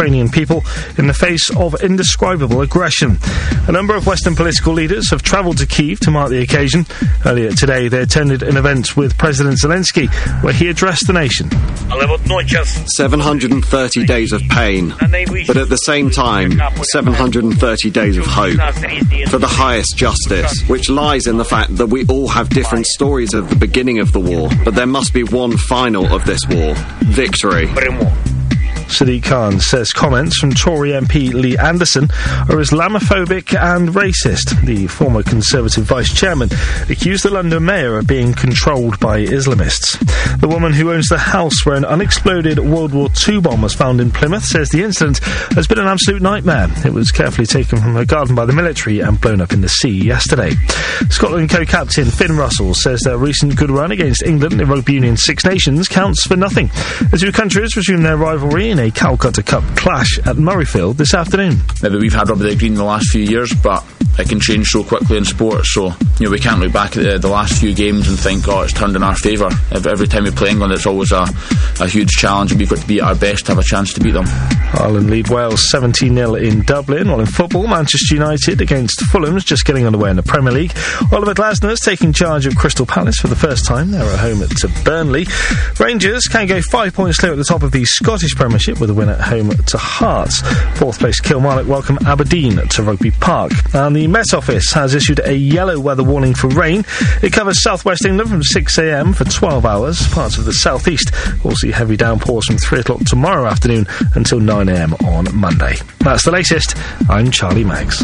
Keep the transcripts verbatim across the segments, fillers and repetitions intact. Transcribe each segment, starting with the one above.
Ukrainian people in the face of indescribable aggression. A number of Western political leaders have travelled to Kyiv to mark the occasion. Earlier today, they attended an event with President Zelensky, where he addressed the nation. seven hundred thirty days of pain, but at the same time, seven hundred thirty days of hope for the highest justice, which lies in the fact that we all have different stories of the beginning of the war, but there must be one final of this war: victory. Sadiq Khan says comments from Tory M P Lee Anderson are Islamophobic and racist. The former Conservative vice chairman accused the London mayor of being controlled by Islamists. The woman who owns the house where an unexploded World War Two bomb was found in Plymouth says the incident has been an absolute nightmare. It was carefully taken from her garden by the military and blown up in the sea yesterday. Scotland co-captain Finn Russell says their recent good run against England in Rugby Union Six Nations counts for nothing. The two countries resume their rivalry in a Calcutta Cup clash at Murrayfield this afternoon. Maybe we've had rugby league green in the last few years, but it can change so quickly in sport, so you know we can't look back at the, the last few games and think, oh, it's turned in our favour. Every time we play England, it's always a, a huge challenge, and we've got to be at our best to have a chance to beat them. Ireland lead Wales seventeen nil in Dublin. While in football, Manchester United against Fulham's just getting underway in the Premier League. Oliver Glasner's taking charge of Crystal Palace for the first time. They're at home to Burnley. Rangers can go five points clear at the top of the Scottish Premiership with a win at home to Hearts. Fourth place Kilmarnock welcome Aberdeen to Rugby Park. And the Met Office has issued a yellow weather warning for rain. It covers southwest England from six a m for twelve hours. Parts of the southeast will see heavy downpours from three o'clock tomorrow afternoon until nine a m on Monday. That's the latest. I'm Charlie Maggs.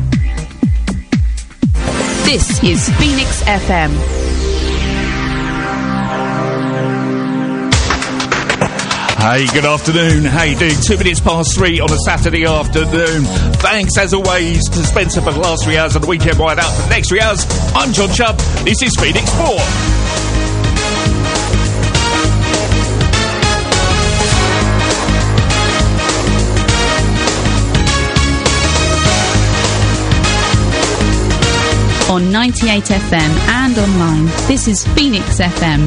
This is Phoenix F M. Hey, good afternoon. How you doing? Two minutes past three on a Saturday afternoon. Thanks, as always, to Spencer for the last three hours of the weekend right out for the next three hours. I'm John Chubb. This is Phoenix Sport. On ninety-eight F M and online, this is Phoenix F M.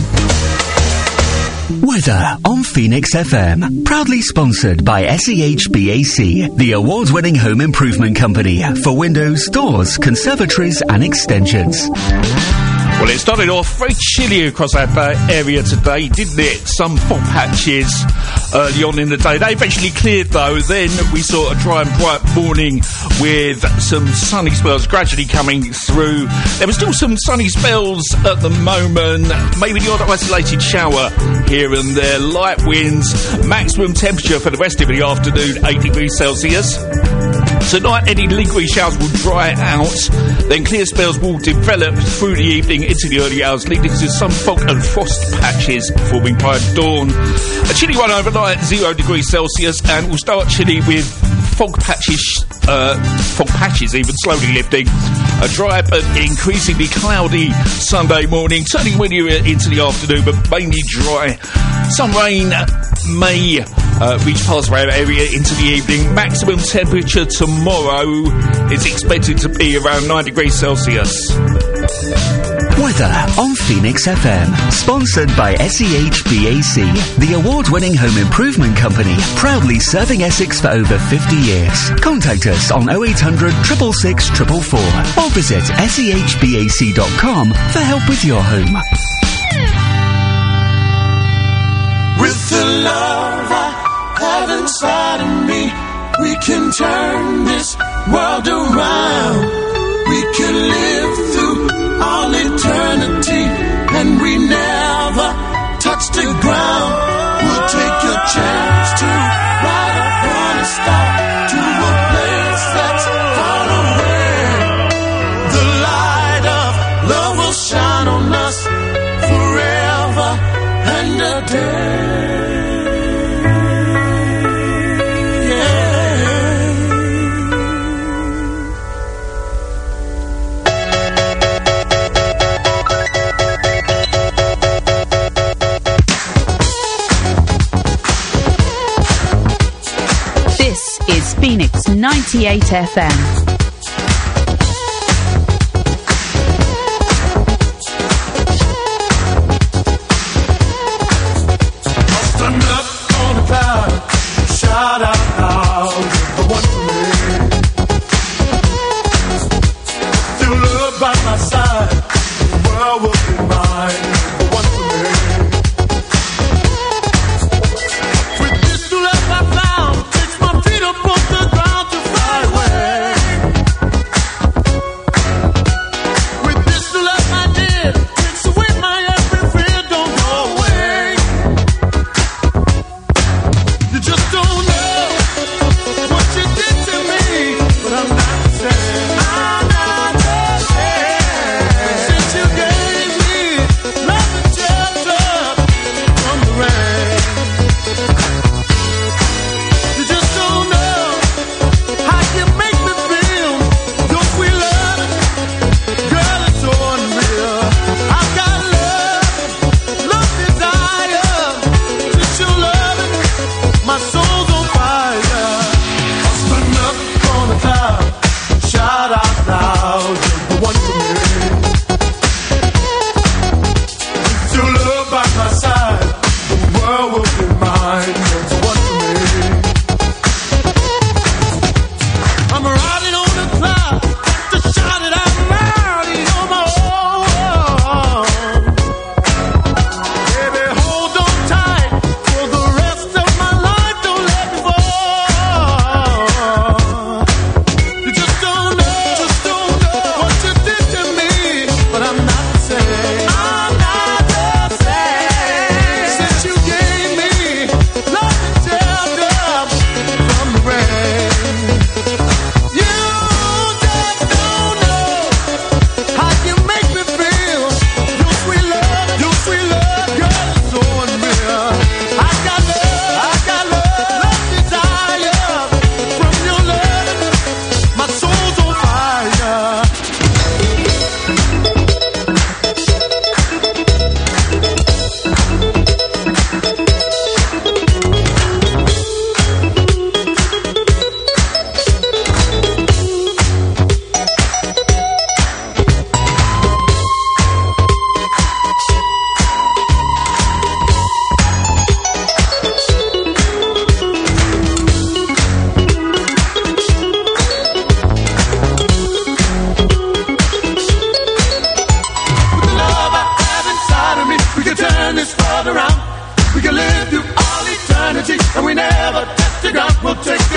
Weather on Phoenix F M. Proudly sponsored by S E H B A C, the award-winning home improvement company for windows, doors, conservatories and extensions. Well, it started off very chilly across our area today, didn't it? Some fog patches early on in the day. They eventually cleared, though. Then we saw a dry and bright morning with some sunny spells gradually coming through. There were still some sunny spells at the moment. Maybe the odd isolated shower here and there. Light winds. Maximum temperature for the rest of the afternoon, eight degrees Celsius. Tonight, any lingering showers will dry out. Then clear spells will develop through the evening into the early hours, leading to some fog and frost patches forming by dawn. A chilly one overnight, zero degrees Celsius, and we'll start chilly with fog patches, uh, fog patches even slowly lifting. A dry but increasingly cloudy Sunday morning, turning windier into the afternoon, but mainly dry. Some rain may uh, reach parts of our area into the evening. Maximum temperature tomorrow is expected to be around nine degrees Celsius. Weather on Phoenix F M, sponsored by S E H B A C, the award-winning home improvement company, proudly serving Essex for over fifty years. Contact us on oh eight hundred, six six six, four four four or visit S E H B A C dot com for help with your home. With the love I have inside of me, we can turn this world around. We can live through all eternity, and we never touch the ground. We'll take your chance to ride upon a star to a place that's far away. The light of love will shine on us forever and a day. Phoenix ninety-eight F M. Stand up on the cloud, shout out loud.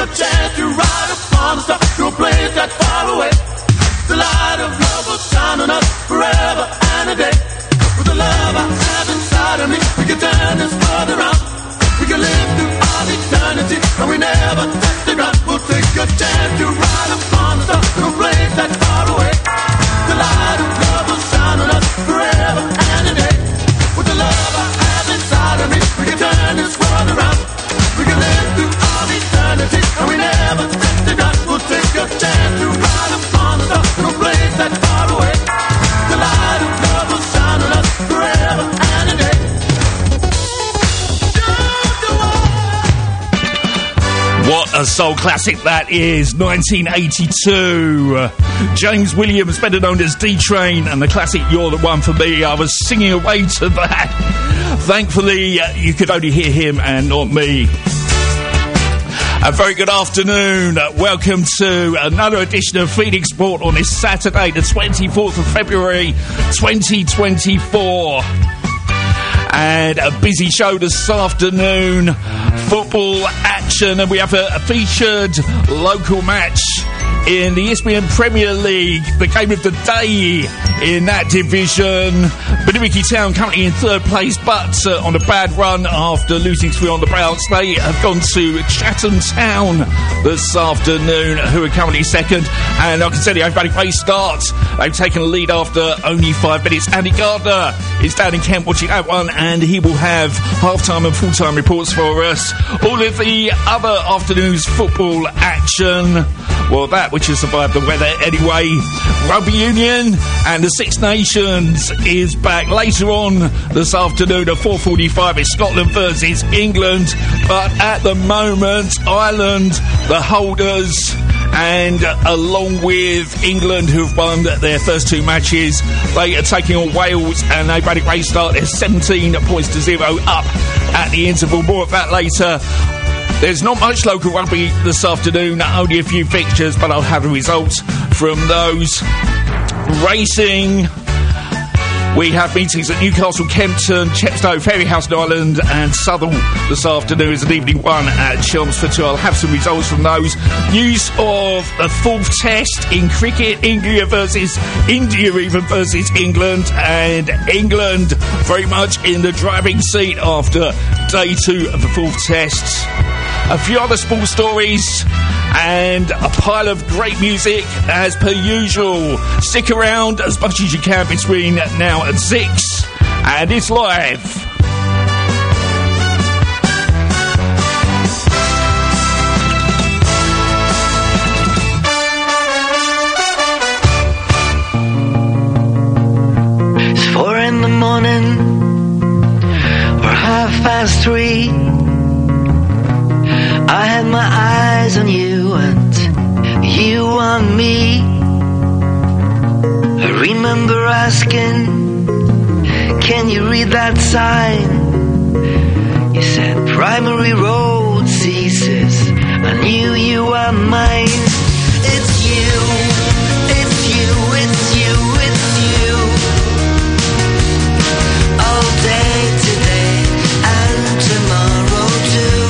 chance to ride upon the star to a place that's far away. The light of love will shine on us forever and a day. With the love I have inside of me, we can turn this world around. We can live through all eternity, and we never touch the ground. We'll take a chance to ride upon the star to a place that's far away. The light of love will shine on us forever and a day. With the love I have inside of me, we can turn this world around. We can live through all eternity, and we never touch the ground. We'll take a chance to ride upon the star to a place that's far away. The light of love will shine on us forever and a day. What a soul classic that is, nineteen eighty-two. James Williams, better known as D-Train, and the classic You're the One for Me. I was singing away to that. Thankfully, uh, you could only hear him and not me. A very good afternoon. Welcome to another edition of Phoenix Sport on this Saturday, the twenty-fourth of February, twenty twenty-four. And a busy show this afternoon. Football action, and we have a, a featured local match in the E S P N Premier League, the game of the day in that division. Billericay Town currently in third place, but uh, on a bad run after losing three on the bounce. They have gone to Chatham Town this afternoon, who are currently second. And I can tell you, they've had a great start. They've taken the lead after only five minutes. Andy Gardner is down in Kent watching that one, and he will have half-time and full-time reports for us. All of the other afternoon's football action, well, that which has survived the weather anyway. Rugby Union and the Six Nations is back later on this afternoon at four forty-five. It's Scotland versus England, but at the moment, Ireland, the holders, and along with England, who've won their first two matches, they are taking on Wales, and they've had a great start. They're seventeen points to zero up at the interval. More of that later. There's not much local rugby this afternoon, only a few fixtures, but I'll have the results from those. Racing, we have meetings at Newcastle, Kempton, Chepstow, Ferryhouse, Ireland, and Southall this afternoon is an evening one at Chelmsford too. I'll have some results from those. News of the fourth test in cricket, India versus India even versus England, and England very much in the driving seat after day two of the fourth test. A few other sports stories and a pile of great music as per usual. Stick around as much as you can between now and six, and it's live. It's four in the morning or half past three. I had my eyes on you and you on me. I remember asking, can you read that sign? You said primary road ceases. I knew you were mine. It's you, it's you, it's you, it's you. All day today and tomorrow too.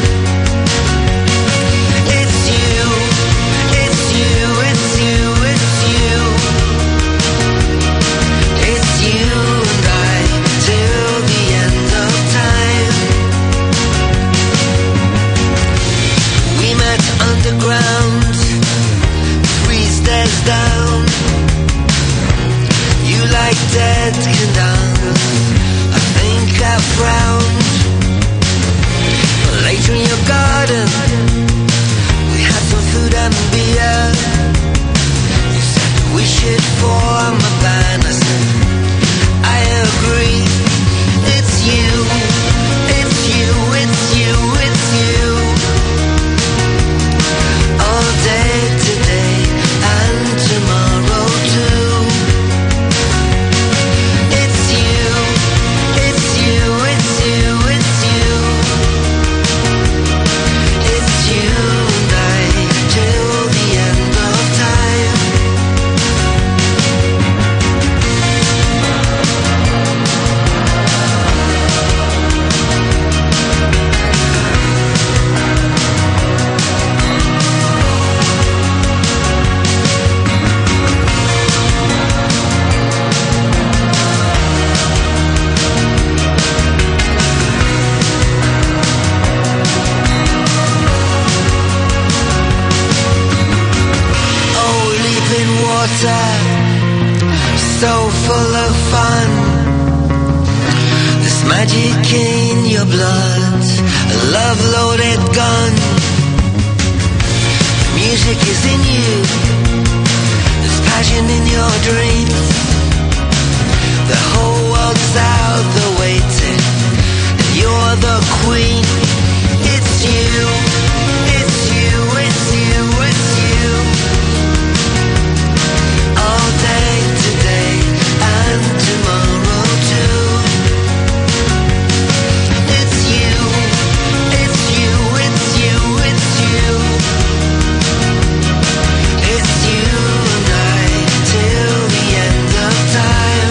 Underground, three stairs down. You like dead candles, I think I frowned. Later in your garden, we had some food and beer. You said we should form a band. I said, I agree. It's you, it's you, it's you, it's you. All day today and tomorrow too. It's you, it's you, it's you, it's you. It's you so full of fun. There's magic in your blood, a love-loaded gun. The music is in you, there's passion in your dreams. The whole world's out there waiting, and you're the queen. It's you, it's you, it's you, it's you. All day today and tomorrow too. It's you, it's you, it's you, it's you. It's you and I till the end of time.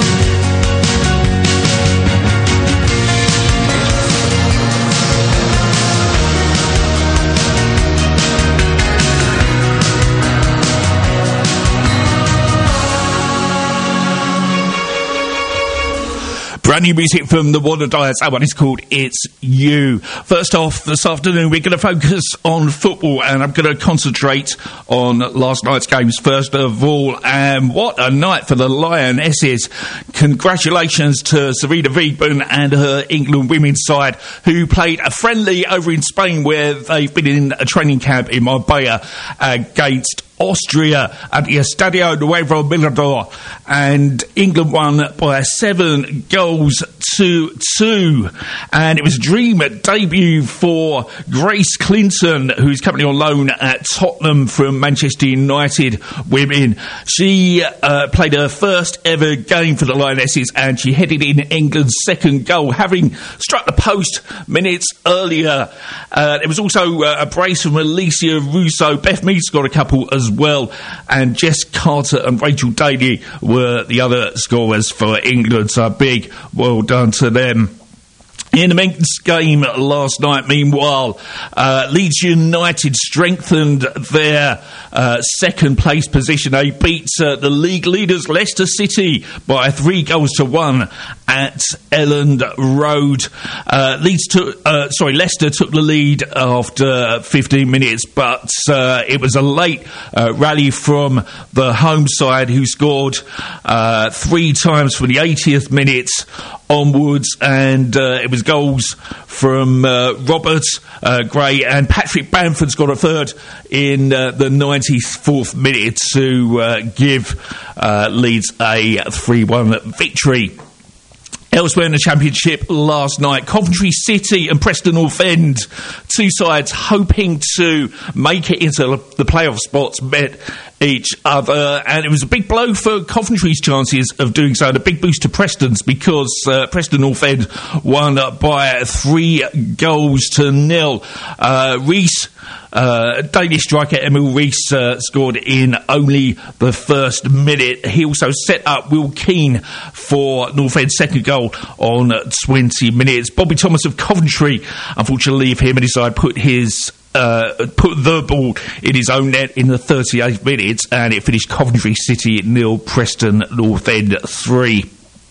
Brand new music from the Wannadies. That one is called It's You. First off, this afternoon we're going to focus on football, and I'm going to concentrate on last night's games first of all. And what a night for the Lionesses. Congratulations to Sarina Wiegman and her England women's side, who played a friendly over in Spain, where they've been in a training camp in Marbella against Austria at the Estadio Nuevo Mirador, and England won by seven goals to two. And it was a dream debut for Grace Clinton, who's currently on loan at Tottenham from Manchester United women. She uh, played her first ever game for the Lionesses, and she headed in England's second goal, having struck the post minutes earlier. Uh, there was also uh, a brace from Alicia Russo. Beth Mead scored a couple as well, and Jess Carter and Rachel Daly were the other scorers for England, so big well done to them. In the men's game last night, meanwhile, uh, Leeds United strengthened their uh, second place position. They beat uh, the league leaders Leicester City by three goals to one at Elland Road. Uh, Leeds took, uh, sorry, Leicester took the lead after fifteen minutes, but uh, it was a late uh, rally from the home side, who scored uh, three times from the eightieth minute onwards, and uh, it was goals from uh, Robert uh, Gray and Patrick Bamford scored a third in uh, the ninety-fourth minute to uh, give uh, Leeds a three one victory. Elsewhere in the Championship last night, Coventry City and Preston North End, two sides hoping to make it into the playoff spots, met each other, and it was a big blow for Coventry's chances of doing so, and a big boost to Preston's, because uh, Preston North End won by three goals to nil. Uh, Reece Uh, Danish striker Emil Reece uh, scored in only the first minute. He also set up Will Keane for North End's second goal on twenty minutes. Bobby Thomas of Coventry, unfortunately for him and his side, put his uh, put the ball in his own net in the thirty-eighth minute, and it finished Coventry City nil, Preston North End three.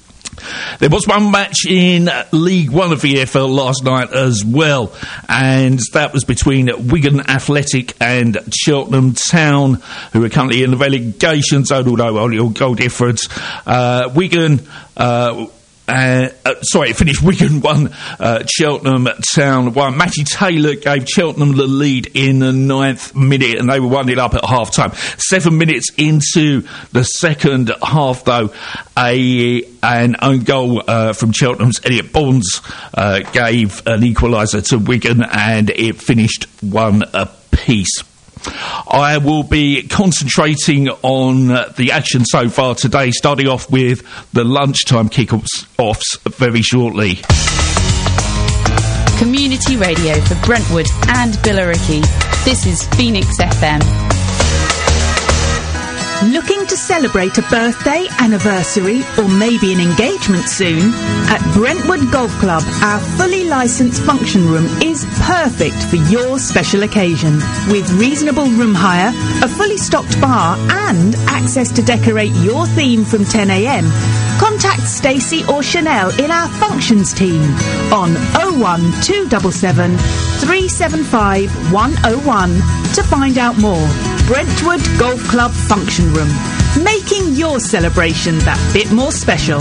There was one match in League One of the E F L last night as well, and that was between Wigan Athletic and Cheltenham Town, who are currently in the relegation zone, although only a goal difference. Uh, Wigan... Uh, Uh, uh, sorry, it finished Wigan one, uh, Cheltenham Town one. Matty Taylor gave Cheltenham the lead in the ninth minute, and they were one nil up at half time. Seven minutes into the second half, though, a an own goal uh, from Cheltenham's Elliot Bonds uh, gave an equaliser to Wigan, and it finished one apiece. I will be concentrating on uh, the action so far today, starting off with the lunchtime kick-offs very shortly. Community radio for Brentwood and Billericay. This is Phoenix F M. Looking to celebrate a birthday, anniversary, or maybe an engagement soon? At Brentwood Golf Club, our fully licensed function room is perfect for your special occasion. With reasonable room hire, a fully stocked bar, and access to decorate your theme from ten a m, contact Stacey or Chanel in our functions team on oh one two seven seven, three seven five, one oh one to find out more. Brentwood Golf Club Function Room. making your celebration that bit more special.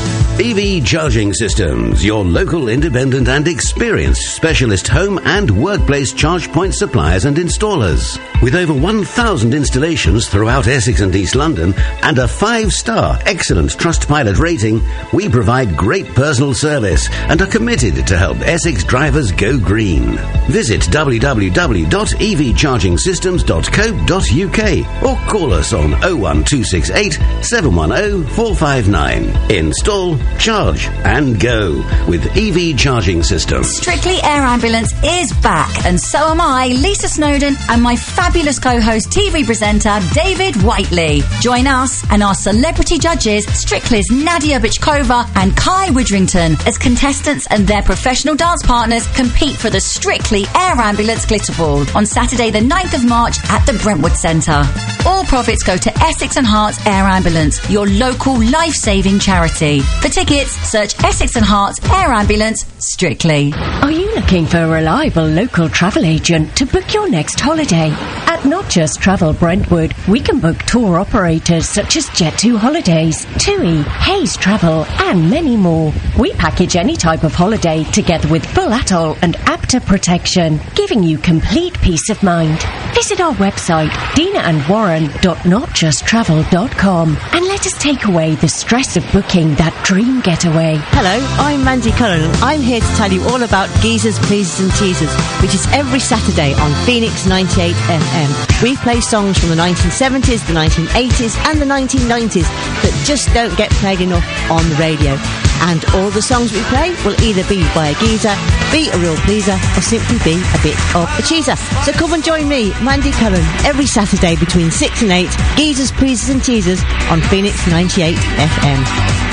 E V Charging Systems, your local independent and experienced specialist home and workplace charge point suppliers and installers. With over one thousand installations throughout Essex and East London and a five-star excellent Trustpilot rating, we provide great personal service and are committed to help Essex drivers go green. Visit w w w dot e v charging systems dot co dot u k or call us on oh one two six eight, seven one oh, four five nine. Install, charge and go with E V Charging Systems. Strictly Air Ambulance is back, and so am I, Lisa Snowdon, and my fabulous co-host T V presenter David Whiteley. Join us and our celebrity judges Strictly's Nadia Bichkova and Kai Widrington as contestants and their professional dance partners compete for the Strictly Air Ambulance Glitter Ball on Saturday the ninth of March at the Brentwood Centre. All profits go to Essex and Hearts Air Ambulance, your local life-saving charity. For tickets, search Essex and Hearts Air Ambulance Strictly. Are you looking for a reliable local travel agent to book your next holiday? At Not Just Travel Brentwood, we can book tour operators such as Jet two Holidays, TUI, Hayes Travel, and many more. We package any type of holiday together with full atoll and APTA protection, giving you complete peace of mind. Visit our website, dina and warren dot not just travel dot com, and let us take away the stress of booking that dream getaway. Hello, I'm Mandy Cullen, and I'm here to tell you all about Geezers, Pleasers and Teasers, which is every Saturday on Phoenix ninety-eight F M. We play songs from the nineteen seventies, the nineteen eighties and the nineteen nineties that just don't get played enough on the radio. And all the songs we play will either be by a geezer, be a real pleaser, or simply be a bit of a cheeser. So come and join me, Mandy Cullen, every Saturday between six and eight, Geezers, Pleasers and Teasers on Phoenix ninety-eight F M.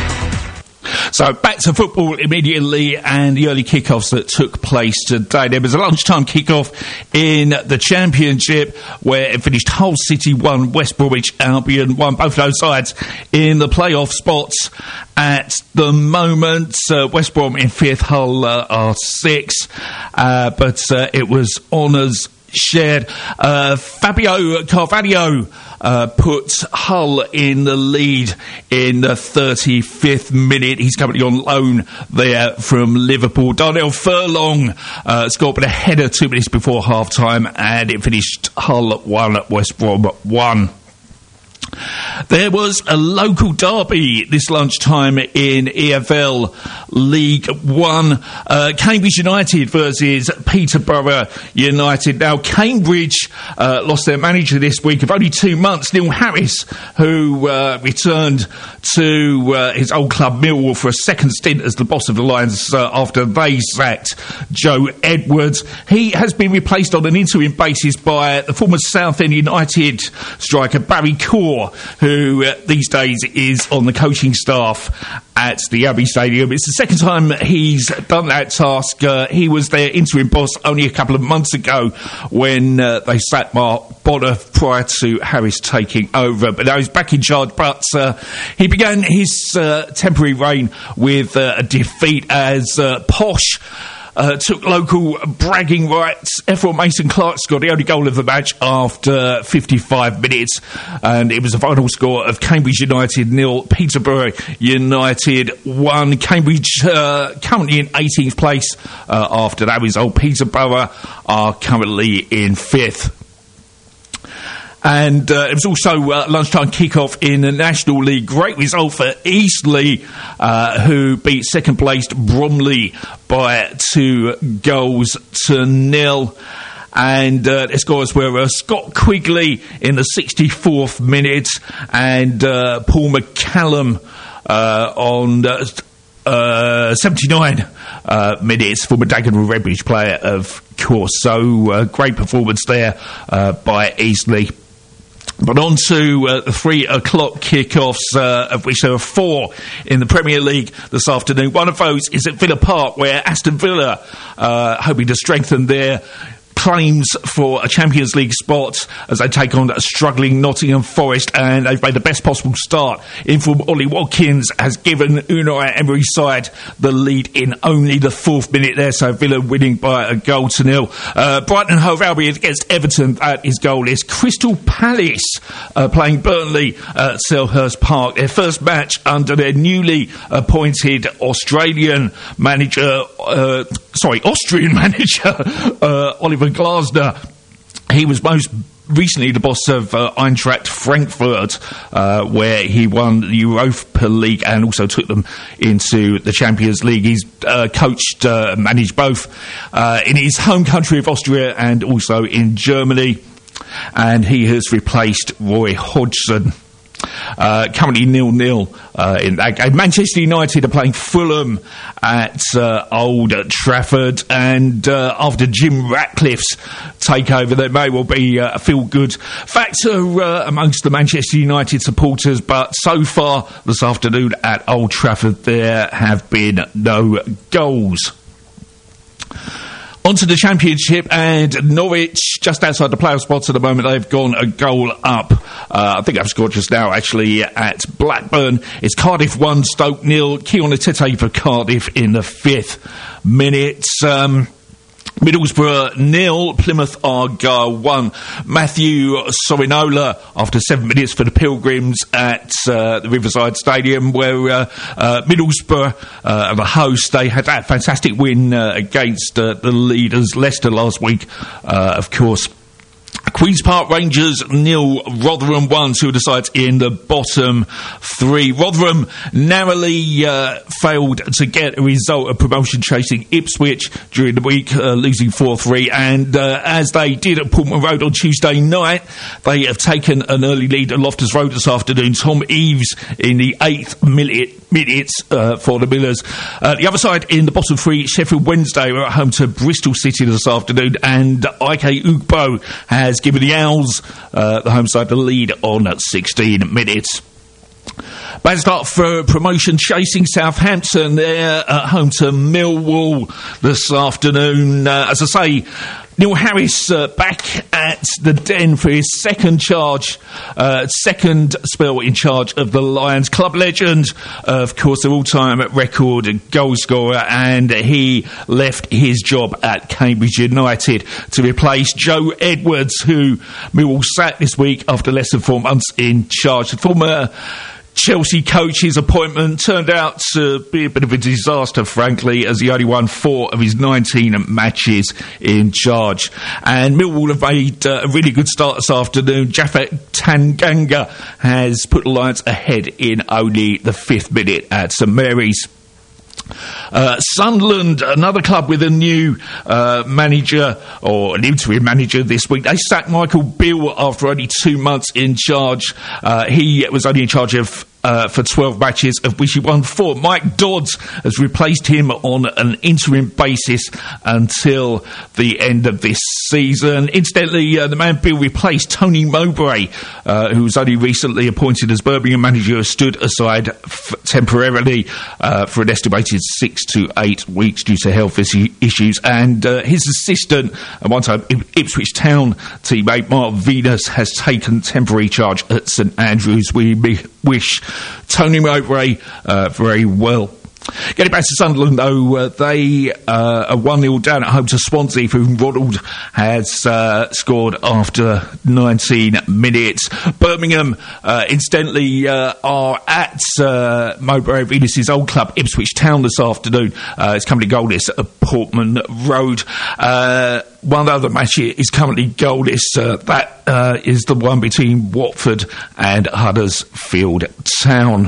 So back to football immediately and the early kickoffs that took place today. There was a lunchtime kickoff in the Championship where it finished Hull City one, West Bromwich Albion one. Both those sides in the playoff spots at the moment. Uh, West Brom in fifth, Hull uh, are sixth, uh, but uh, it was honours shared. Uh, Fabio Carvalho uh, put Hull in the lead in the thirty-fifth minute. He's currently on loan there from Liverpool. Darnell Furlong uh, scored with a header two minutes before half-time, and it finished Hull one, West Brom one. There was a local derby this lunchtime in E F L League One. Uh, Cambridge United versus Peterborough United. Now, Cambridge uh, lost their manager this week of only two months, Neil Harris, who uh, returned to uh, his old club Millwall for a second stint as the boss of the Lions uh, after they sacked Joe Edwards. He has been replaced on an interim basis by the former Southend United striker Barry Corr, who uh, these days is on the coaching staff at the Abbey Stadium. It's the second time he's done that task. Uh, he was their interim boss only a couple of months ago when uh, they sacked Mark Bonner prior to Harris taking over. But now he's back in charge. But uh, he began his uh, temporary reign with uh, a defeat as uh, Posh Uh, took local bragging rights. Efron Mason-Clark scored the only goal of the match after fifty-five minutes, and it was a final score of Cambridge United nil, Peterborough United one. Cambridge uh, currently in eighteenth place uh, after that result. Peterborough are currently in fifth. And uh, it was also uh, lunchtime kickoff in the National League. Great result for Eastleigh, uh, who beat second-placed Bromley by two goals to nil. And uh, the scores were uh, Scott Quigley in the sixty-fourth minute and uh, Paul McCallum uh, on uh, uh, seventy-nine uh, minutes, former Dagenham Redbridge player, of course. So uh, great performance there uh, by Eastleigh. But on to uh, the three o'clock kickoffs, uh, of which there are four in the Premier League this afternoon. One of those is at Villa Park, where Aston Villa, uh, hoping to strengthen their claims for a Champions League spot as they take on a struggling Nottingham Forest, and they've made the best possible start. Inform Ollie Watkins has given Unai Emery's side the lead in only the fourth minute there, so Villa winning by a goal to nil. Uh, Brighton and Hove Albion against Everton, that is goalless. Crystal Palace uh, playing Burnley at Selhurst Park, their first match under their newly appointed Australian manager, uh, sorry, Austrian manager, uh, Oliver Glasner. He was most recently the boss of uh, Eintracht Frankfurt, uh, where he won the Europa League and also took them into the Champions League. He's uh, coached, uh, managed both uh, in his home country of Austria and also in Germany, and he has replaced Roy Hodgson. Uh, currently nil-nil uh, in that game. Manchester United are playing Fulham at uh, Old Trafford, and uh, after Jim Ratcliffe's takeover, there may well be uh, a feel-good factor uh, amongst the Manchester United supporters, but so far this afternoon at Old Trafford there have been no goals. Onto the Championship, and Norwich, just outside the playoff spots at the moment, they've gone a goal up. Uh, I think I've scored just now, actually, at Blackburn. It's Cardiff one, Stoke nil. Keon Atete for Cardiff in the fifth minute. Um... Middlesbrough nil, Plymouth Argyle one. Matthew Sorinola after seven minutes for the Pilgrims at uh, the Riverside Stadium, where uh, uh, Middlesbrough uh, are the host. They had that fantastic win uh, against uh, the leaders Leicester last week, uh, of course. Queen's Park Rangers nil, Rotherham one, two of the sides in the bottom three. Rotherham narrowly uh, failed to get a result of promotion chasing Ipswich during the week, uh, losing four three, and uh, as they did at Portman Road on Tuesday night, they have taken an early lead at Loftus Road this afternoon. Tom Eaves in the eighth minute, minutes uh, for the Millers. Uh, the other side in the bottom three, Sheffield Wednesday, were at home to Bristol City this afternoon, and Ike Ugbo has given the Owls, uh, the home side, the lead on at sixteen minutes. Bad start for promotion chasing Southampton. They're at home to Millwall this afternoon. Uh, as I say, Neil Harris uh, back at the Den for his second charge, uh, second spell in charge of the Lions. Club legend, uh, of course, their all-time record goal scorer, and he left his job at Cambridge United to replace Joe Edwards, who Millwall sacked this week after less than four months in charge. The former Chelsea coach's appointment turned out to be a bit of a disaster, frankly, as he only won four of his nineteen matches in charge. And Millwall have made uh, a really good start this afternoon. Japhet Tanganga has put the Lions ahead in only the fifth minute at St Mary's. Uh, Sunderland, another club with a new uh, manager, or an interim manager this week. They sacked Michael Beale after only two months in charge. Uh, he was only in charge of Uh, for twelve matches, of which he won four. Mike Dodds has replaced him on an interim basis until the end of this season. Incidentally, uh, the man Bill replaced, Tony Mowbray, uh, who was only recently appointed as Birmingham manager, stood aside f- temporarily uh, for an estimated six to eight weeks due to health is- issues. And uh, his assistant, at one time Ipswich Town teammate Mark Venus, has taken temporary charge at St Andrews. We be- wish Tony Mowbray uh, very well. Getting back to Sunderland, though, uh, they uh, are one nil down at home to Swansea, whom Ronald has uh, scored after nineteen minutes. Birmingham, uh, incidentally, uh, are at uh, Mowbray Venus' old club, Ipswich Town, this afternoon. Uh, it's currently goalless at Portman Road. Uh, one other match is currently goalless. Uh, that uh, is the one between Watford and Huddersfield Town.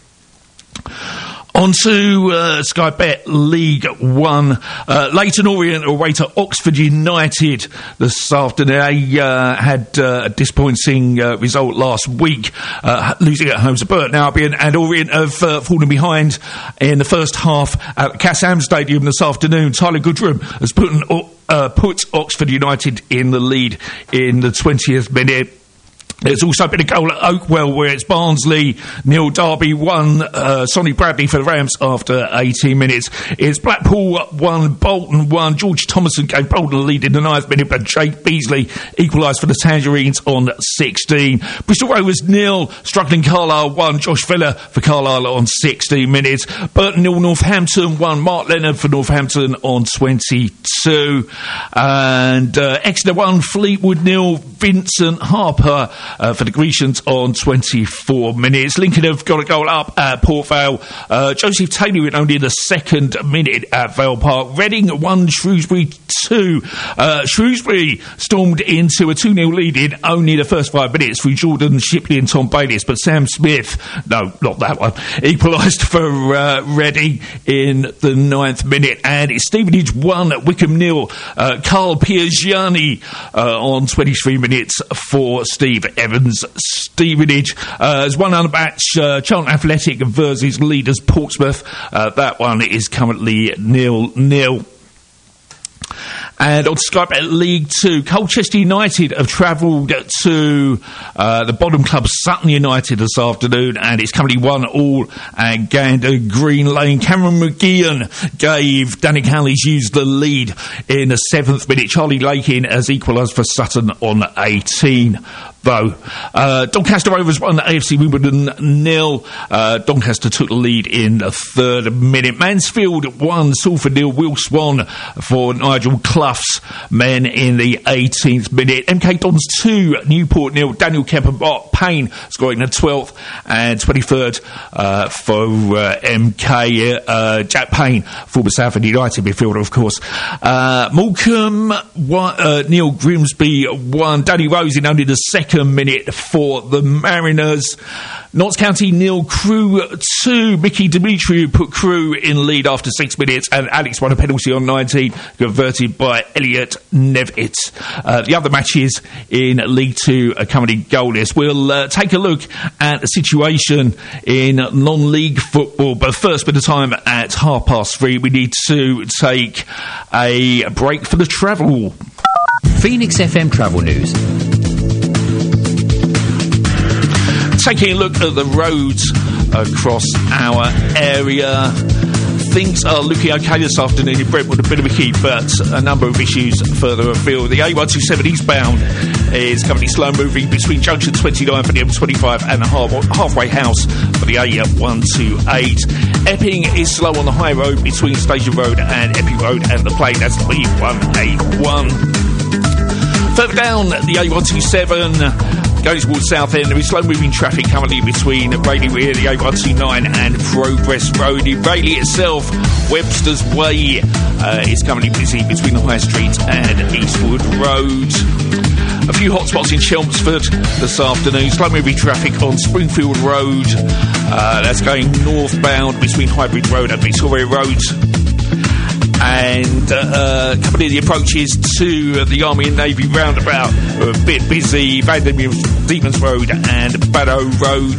On to uh, Sky Bet League One. Uh, Leyton Orient away to Oxford United this afternoon. They uh, had uh, a disappointing uh, result last week, uh, losing at home to Burton Albion, and Orient have uh, fallen behind in the first half at Cassam Stadium this afternoon. Tyler Goodrum has put, an, uh, put Oxford United in the lead in the twentieth minute. There's also been a goal at Oakwell where it's Barnsley nil, Derby one, uh, Sonny Bradley for the Rams after eighteen minutes. It's Blackpool one, Bolton one. George Thomason gave Bolton a lead in the ninth minute, but Jake Beasley equalised for the Tangerines on sixteen. Bristol Rovers nil, struggling Carlisle one, Josh Villa for Carlisle on sixteen minutes. Burton nil, Northampton one, Mark Leonard for Northampton on twenty-two. And uh, Exeter one, Fleetwood nil, Vincent Harper Uh, for the Grecians on twenty-four minutes. Lincoln have got a goal up at Port Vale. Uh, Joseph Taylor in only the second minute at Vale Park. Reading one, Shrewsbury two. Uh, Shrewsbury stormed into a two nil lead in only the first five minutes through Jordan Shipley and Tom Bayliss, but Sam Smith, no, not that one, equalised for uh, Reading in the ninth minute. And it's Stevenage one, Wickham nil. Uh, Carl Piagiani uh, on twenty-three minutes for Steve Evans. Stevenage uh, has won on the match. uh, Charlton Athletic versus leaders Portsmouth. Uh, that one is currently nil nil. And on Skype at League Two, Colchester United have travelled to uh, the bottom club Sutton United this afternoon, and it's currently one all at Gander Green Lane. Cameron McGeehan gave Danny Cowley's used the lead in the seventh minute. Charlie Lakin has equalised for Sutton on eighteen. Though uh, Doncaster Rovers won A F C Wimbledon nil. Uh, Doncaster took the lead in the third minute. Mansfield won, Salford nil. Will Swan for Nigel Clough's men in the eighteenth minute. M K Dons two, Newport nil. Daniel Kemp and Mark Payne scoring the twelfth and twenty-third uh, for uh, M K. Uh, Jack Payne, former Southend United midfielder, of course. Uh, Morecambe one, uh, Neil Grimsby one. Danny Rose in only the second minute for the Mariners. Notts County nil, Crewe two. Mickey Demetriou put Crewe in lead after six minutes, and Alex won a penalty on nineteen, converted by Elliot Nevitt. Uh, the other matches in League Two are currently goalless. We'll uh, take a look at the situation in non-league football, but first, by the time at half past three, we need to take a break for the travel. Phoenix F M Travel News. Taking a look at the roads across our area, things are looking okay this afternoon in Brentwood. A bit of a heat, but a number of issues further afield. The A one twenty-seven eastbound is currently slow moving between junction twenty-nine for the M twenty-five and the half- halfway house for the A one twenty-eight. Epping is slow on the high road between Station Road and Epping Road and the Plain. That's the B one eighty-one. Further down, the A one twenty-seven going towards Southend, there is slow-moving traffic currently between Rayleigh Weir, the A one twenty-nine and Progress Road. In Rayleigh itself, Webster's Way uh, is currently busy between the High Street and Eastwood Road. A few hot spots in Chelmsford this afternoon. Slow-moving traffic on Springfield Road. Uh, that's going northbound between Highbury Road and Victoria Road. And uh, a couple of the approaches to the Army and Navy roundabout are a bit busy. Van Diemen's Road and Barrow Road.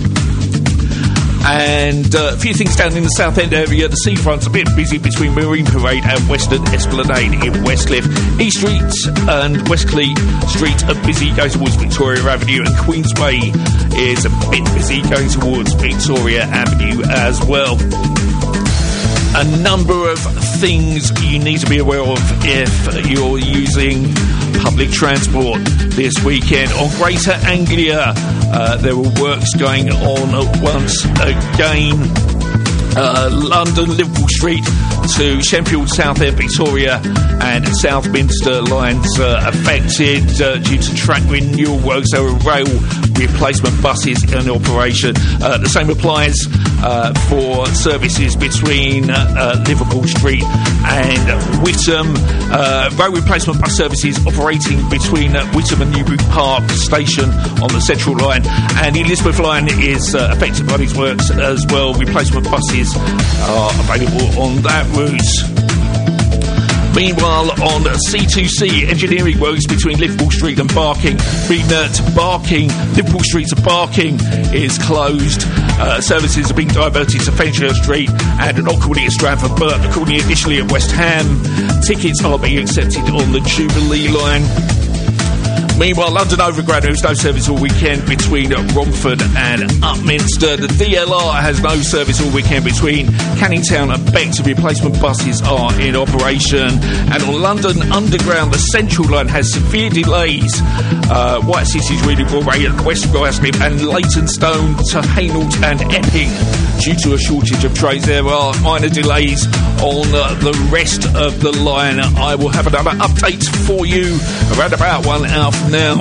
And uh, a few things down in the South End area. The seafront's a bit busy between Marine Parade and Western Esplanade in Westcliff. East Street and Westcliff Street are busy going towards Victoria Avenue, and Queensway is a bit busy going towards Victoria Avenue as well. A number of things you need to be aware of if you're using public transport this weekend. On Greater Anglia, uh, there were works going on once again. Uh, London, Liverpool Street to Sheffield, Southend, Victoria and Southminster lines uh, affected uh, due to track renewal works. There were rail replacement buses in operation. Uh, the same applies uh, for services between uh, uh, Liverpool Street and Whittam. Uh, rail replacement bus services operating between uh, Whittam and Newbury Park Station on the Central Line, and the Elizabeth Line is uh, affected by these works as well. Replacement buses are available on that route. Meanwhile, on C two C, engineering works between Liverpool Street and Barking, mean that Barking, Liverpool Street to Barking is closed. Uh, services are being diverted to Fenchurch Street and not calling at Stratford, but calling additionally at West Ham. Tickets are being accepted on the Jubilee line. Meanwhile, London Overground, there is no service all weekend between Romford and Upminster. The D L R has no service all weekend between Canning Town and Bex. Replacement buses are in operation. And on London Underground, the Central Line has severe delays. Uh, White City's Reading Broadway and West Ruislip and Leytonstone to Hainault and Epping. Due to a shortage of trains, there are minor delays on uh, the rest of the line. I will have another update for you around about one hour from now.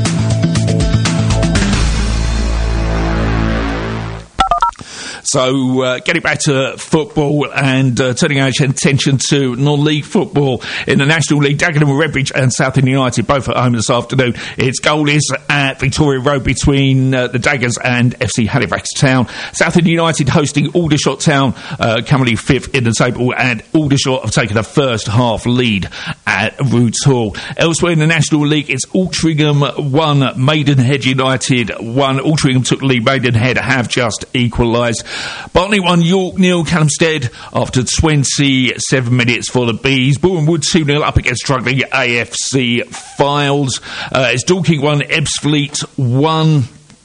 So, uh, getting back to football and uh, turning our attention to non-league football in the National League, Dagenham and Redbridge and Southend United both at home this afternoon. It's goalless at Victoria Road between uh, the Daggers and F C Halifax Town. Southend United hosting Aldershot Town, uh, currently fifth in the table, and Aldershot have taken a first half lead at Roots Hall. Elsewhere in the National League, it's Altrincham one, Maidenhead United one. Altrincham took the lead, Maidenhead have just equalised. Barney won, York nil, Calmstead after twenty-seven minutes for the Bees. Boreham Wood two nil up against struggling A F C Files. Uh, it's Dorking one, Ebbsfleet one.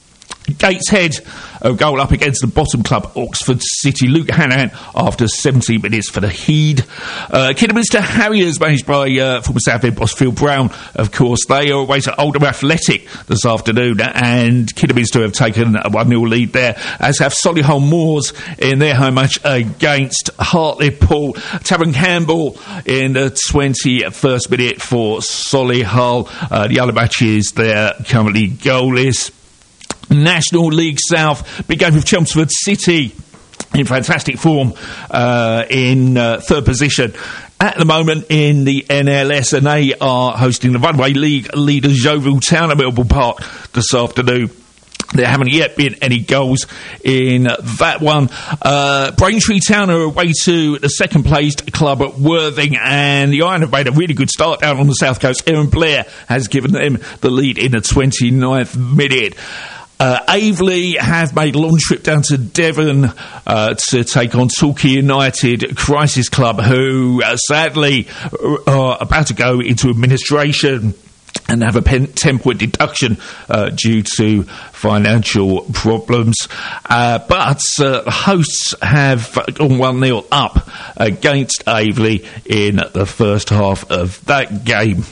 Gateshead, a goal up against the bottom club, Oxford City. Luke Hanahan after seventeen minutes for the Heed. Uh, Kidderminster Harriers, managed by uh, former Southend boss Phil Brown, of course. They are away to Oldham Athletic this afternoon, and Kidderminster have taken a one nil lead there, as have Solihull Moors in their home match against Hartlepool. Taron Campbell in the twenty-first minute for Solihull. Uh, the other matches there currently goalless. National League South, big game with Chelmsford City in fantastic form, uh, in uh, third position at the moment in the N L S, and they are hosting the Runway League leaders Yeovil Town at Melbourne Park this afternoon. There haven't yet been any goals in that one. Uh, Braintree Town are away to the second-placed club at Worthing, and the Iron have made a really good start down on the south coast. Aaron Blair has given them the lead in the twenty-ninth minute. Uh, Aveley have made a long trip down to Devon uh, to take on Torquay United Crisis Club, who uh, sadly are about to go into administration and have a ten-point deduction uh, due to financial problems. Uh, but uh, the hosts have gone one nil up against Aveley in the first half of that game.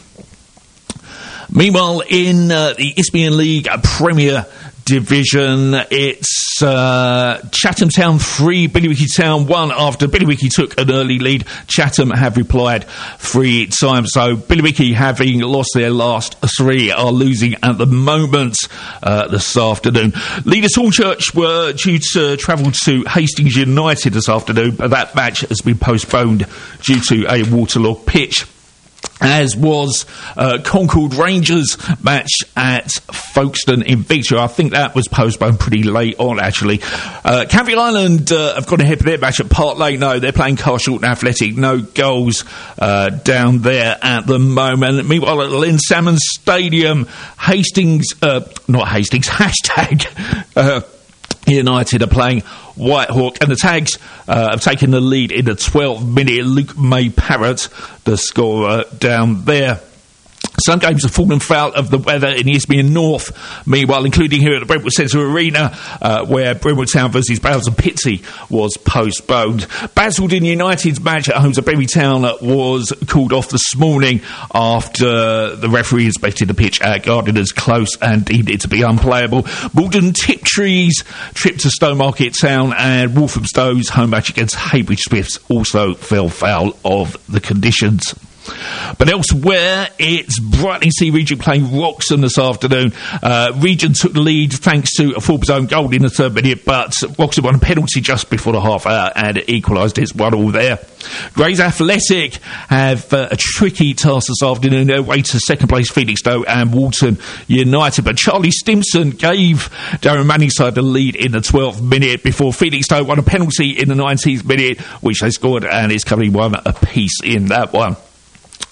Meanwhile, in uh, the Isthmian League Premier Division, it's uh, Chatham Town three, Billericay Town one. After Billericay took an early lead, Chatham have replied three times. So Billericay, having lost their last three, are losing at the moment uh, this afternoon. Leaders Hornchurch were due to travel to Hastings United this afternoon, but that match has been postponed due to a waterlogged pitch, as was uh, Concord Rangers match at Folkestone in Victoria. I think that was postponed pretty late on, actually. Uh, Canfield Island uh, have gone ahead with their match at Park Lane. No, they're playing Carshalton Athletic. No goals uh, down there at the moment. Meanwhile, at Lynn Salmon Stadium, Hastings, uh, not Hastings, hashtag uh, United are playing Whitehawk, and the Tags uh, have taken the lead in the twelfth minute. Luke May Parrott, the scorer down there. Some games have fallen foul of the weather in the Isthmian North, meanwhile, including here at the Brentwood Centre Arena, uh, where Brentwood Town versus Bales and Pitsea was postponed. Basildon United's match at home to Bury Town was called off this morning after the referee inspected the pitch at Gardeners Close and deemed it to be unplayable. Malden Tiptree's trip to Stowmarket Town and Walthamstow's home match against Heybridge Smiths also fell foul of the conditions. But elsewhere, it's Brightling Sea Region playing Wroxham this afternoon. Uh, Region took the lead thanks to a Forbes own goal in the third minute, but Wroxham won a penalty just before the half hour and equalised. It's one all there. Grays Athletic have uh, a tricky task this afternoon. They're away to second place Felixstowe and Walton United, but Charlie Stimson gave Darren Manning's side the lead in the twelfth minute before Felixstowe won a penalty in the nineteenth minute, which they scored, and it's currently one apiece in that one.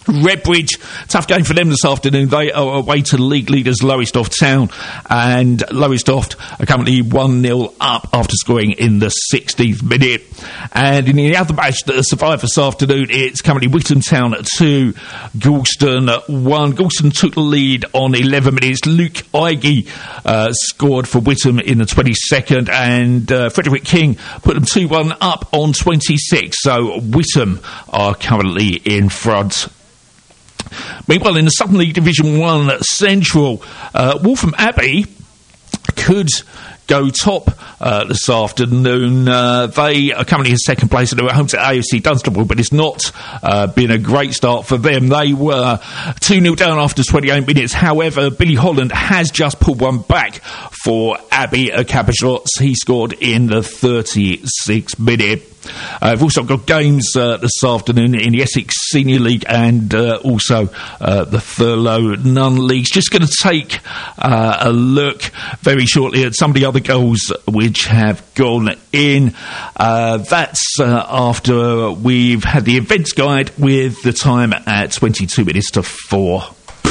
Redbridge, tough game for them this afternoon. They are away to league leaders Lowestoft Town, and Lowestoft are currently one nil up after scoring in the sixtieth minute. And in the other match that has survived this afternoon, it's currently Whitton Town two, Galston one. Galston took the lead on eleven minutes. Luke Igey uh, scored for Whitton in the twenty-second, and uh, Frederick King put them two one up on twenty-six. So Whitton are currently in front. Meanwhile, in the Southern League Division one Central, uh, Waltham Abbey could go top uh, this afternoon. Uh, they are currently in second place and they're at home to A F C Dunstable, but it's not uh, been a great start for them. They were two nil down after twenty-eight minutes. However, Billy Holland has just pulled one back for Abbey at Cabochots. He scored in the thirty-sixth minute. Uh, we've also got games uh, this afternoon in the Essex Senior League and uh, also uh, the Thurlow Nunn Leagues. Just going to take uh, a look very shortly at some of the other goals which have gone in. Uh, that's uh, after we've had the events guide with the time at twenty-two minutes to four.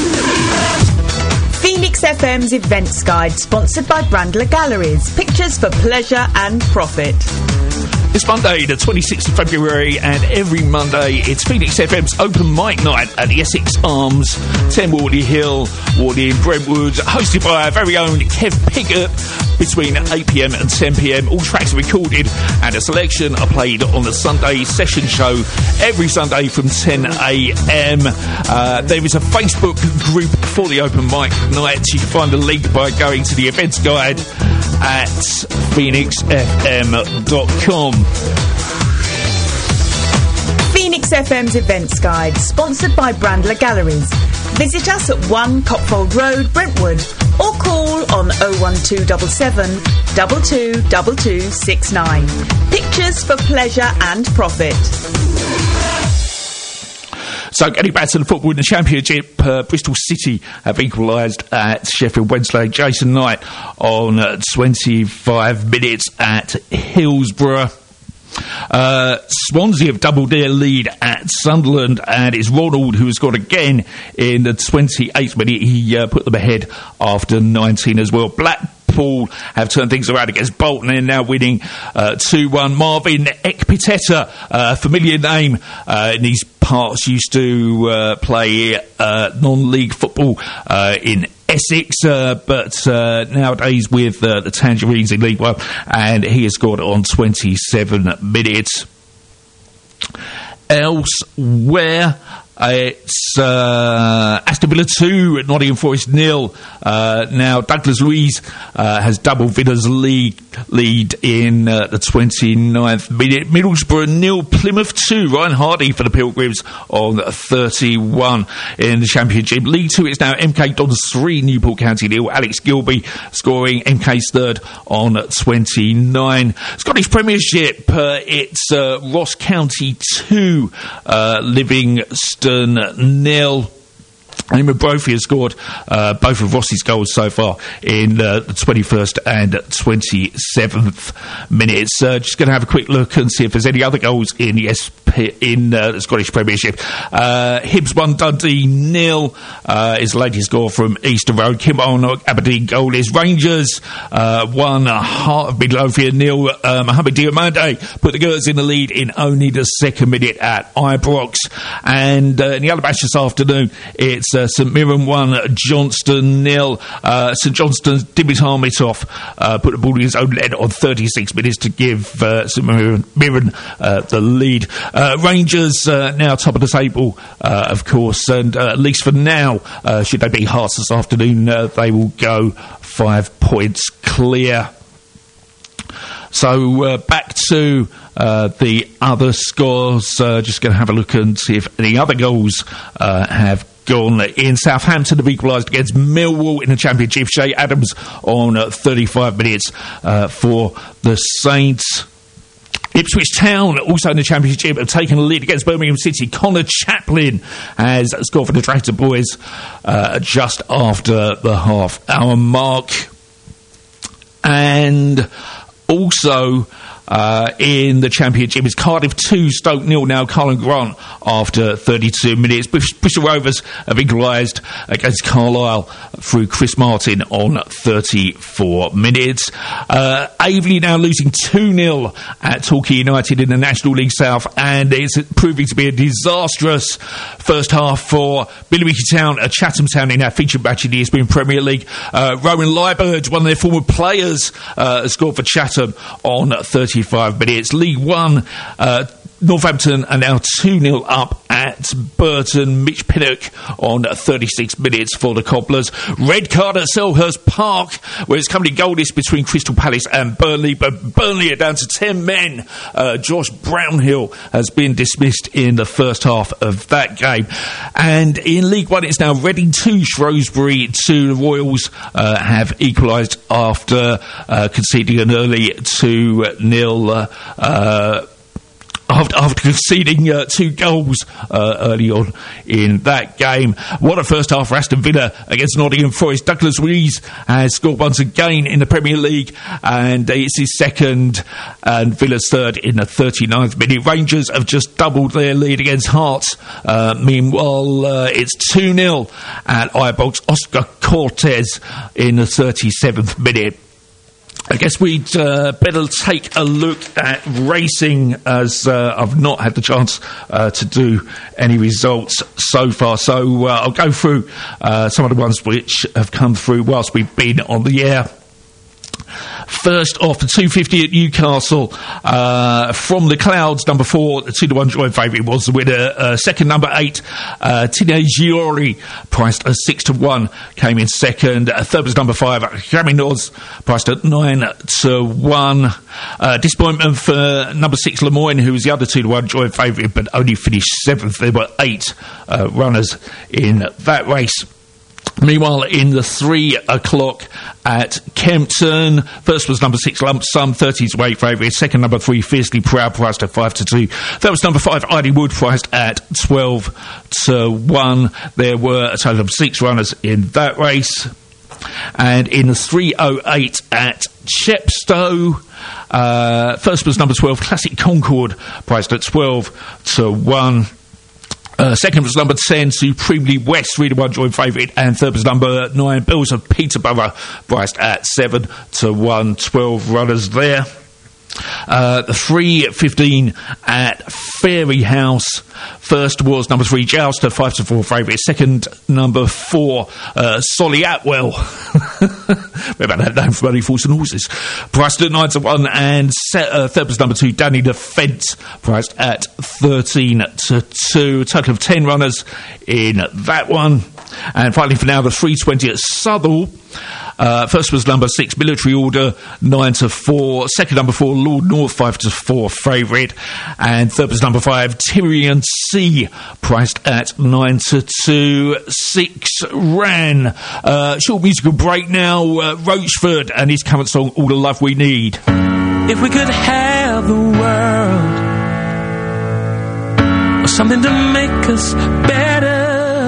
Phoenix F M's events guide, sponsored by Brandler Galleries. Pictures for pleasure and profit. It's Monday, the twenty-sixth of February, and every Monday it's Phoenix F M's open mic night at the Essex Arms, ten Wardley Hill, Wardley in Brentwood, hosted by our very own Kev Piggott between eight p m and ten p m. All tracks are recorded and a selection are played on the Sunday session show every Sunday from ten a m. Uh, there is a Facebook group for the open mic night. You can find the link by going to the events guide at phoenix f m dot com. Phoenix F M's events guide, sponsored by Brandler Galleries. Visit us at one Copfold Road, Brentwood, or call on oh one two seven seven, two two two two six nine. Pictures for pleasure and profit. So, getting back to the football in the Championship, uh, Bristol City have equalised at Sheffield Wednesday. Jason Knight on uh, twenty-five minutes at Hillsborough. Uh, Swansea have doubled their lead at Sunderland, and it's Ronald who has scored again in the twenty-eighth minute. He uh, put them ahead after nineteen as well. Blackpool have turned things around against Bolton and now winning uh, two one. Marvin Ekpiteta, uh, familiar name uh, in these parts, used to uh, play uh, non-league football uh, in Essex, uh, but uh, nowadays with uh, the Tangerines in League One, and he has scored on twenty-seven minutes. Elsewhere, Uh, it's uh, Aston Villa two, Nottingham Forest nil. Uh, now, Douglas Luiz uh, has doubled Villa's league lead in uh, the twenty-ninth minute. Middlesbrough nil, Plymouth two. Ryan Hardy for the Pilgrims on thirty-one in the Championship. League two is now M K Dons three, Newport County nil. Alex Gilby scoring M K's third on twenty-nine. Scottish Premiership, uh, it's uh, Ross County two, uh, Livingston nil. Eamon Brophy has scored uh, both of Ross's goals so far in uh, the twenty-first and twenty-seventh minutes. Uh, just going to have a quick look and see if there's any other goals in the S P, in uh, the Scottish Premiership. Uh, Hibs one, Dundee nil uh, is the latest score from Easter Road. Kim Arnold, Aberdeen goal is Rangers uh, one, Heart of Midlothian nil. Uh, Mohamed Diomande put the girls in the lead in only the second minute at Ibrox. And uh, in the other match this afternoon, it's uh, St Mirren one, Johnston nil. Uh, St Johnstone's Dimitar Mitov uh, put the ball in his own net on thirty-six minutes to give uh, St Mirren, Mirren uh, the lead. Uh, Rangers uh, now top of the table, uh, of course, and uh, at least for now, uh, should they beat Hearts this afternoon, uh, they will go five points clear. So uh, back to uh, the other scores. Uh, just going to have a look and see if any other goals uh, have gone in. Southampton have equalised against Millwall in the Championship. Shay Adams on uh, thirty-five minutes uh, for the Saints. Ipswich Town, also in the Championship, have taken a lead against Birmingham City. Connor Chaplin has scored for the Tractor Boys uh, just after the half-hour mark. And also, uh, in the Championship. It's Cardiff two, Stoke nil now. Carlin Grant after thirty-two minutes. Bristol Rovers have equalised against Carlisle through Chris Martin on thirty-four minutes. Uh, Aveley now losing two nil at Torquay United in the National League South, and it's proving to be a disastrous first half for Billericay Town, a Chatham Town in our featured match in the Eastbourne Premier League. Uh, Rowan Liebert, one of their former players, uh, scored for Chatham on thirty-five minutes. League One, uh, Northampton are now two nil up at Burton. Mitch Pinnock on thirty-six minutes for the Cobblers. Red card at Selhurst Park, where it's currently goalless between Crystal Palace and Burnley, but Burnley are down to ten men. Uh, Josh Brownhill has been dismissed in the first half of that game. And in League One, it's now Reading two, Shrewsbury two. The Royals uh, have equalised after uh, conceding an early two nil uh, uh, After, after conceding uh, two goals uh, early on in that game. What a first half for Aston Villa against Nottingham Forest. Douglas Luiz has scored once again in the Premier League, and it's his second and Villa's third in the thirty-ninth minute. Rangers have just doubled their lead against Hearts. Uh, meanwhile, uh, it's two nil at Ibox. Oscar Cortez in the thirty-seventh minute. I guess we'd uh, better take a look at racing, as uh, I've not had the chance uh, to do any results so far. So uh, I'll go through uh, some of the ones which have come through whilst we've been on the air. First off, the two fifty at Newcastle, uh, From the Clouds, number four, the two to one joint favourite was the winner. Uh, second, number eight, uh, Teenage Yori, priced at six to one, came in second. Uh, third was number five, Caminos, priced at nine to one. Uh, disappointment for number six, Lemoyne, who was the other two to one joint favourite, but only finished seventh. There were eight uh, runners in that race. Meanwhile, in the three o'clock at Kempton, first was number six, Lump Sum, thirties weight favourite. Second, number three, Fiercely Proud, priced at five to two. That was number five, Ivy Wood, priced at twelve to one. There were a total of six runners in that race. And in the three oh eight at Chepstow, uh, first was number twelve, Classic Concord, priced at twelve to one. Uh, second was number ten, Supremely West, three to one joint favourite. And third was number nine, Bills of Peterborough, priced at seven to one. twelve runners there. Uh, the three fifteen at Fairyhouse. First was number three, Jouster, five to four favourite. Second, number four, uh, Solly Atwell. Remember that name from Only Fools and Horses. Priced at nine to one. And set, uh, third was number two, Danny the Fence, priced at thirteen to two. A total of ten runners in that one. And finally, for now, the three twenty at Southall. Uh, first was number six, Military Order, nine to four. Second, number four, Lord North, five to four favourite. And third was number five, Tyrian Sea, priced at nine to two. Six ran. Uh, short musical break now. Uh, Roachford and his current song, All the Love We Need. If we could have the world, or something to make us better,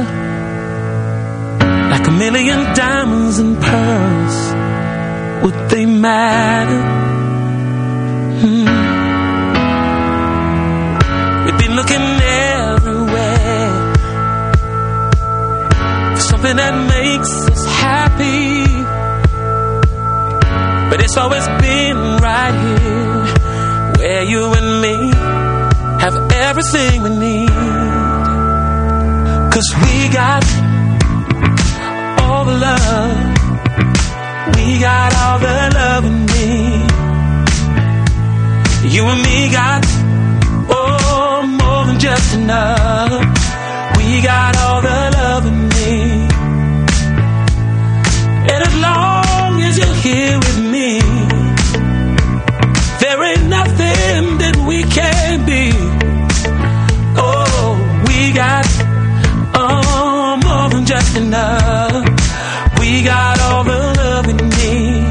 like a million diamonds and pearls, would they matter? Hmm. We've been looking everywhere for something that makes us happy, but it's always been right here, where you and me have everything we need. 'Cause we got all the love, we got all the love we need. You and me got, oh, more than just enough. We got all the love we need. And as long as you're here with me, there ain't nothing that we can't be. Oh, we got, oh, more than just enough. We got all the love we need.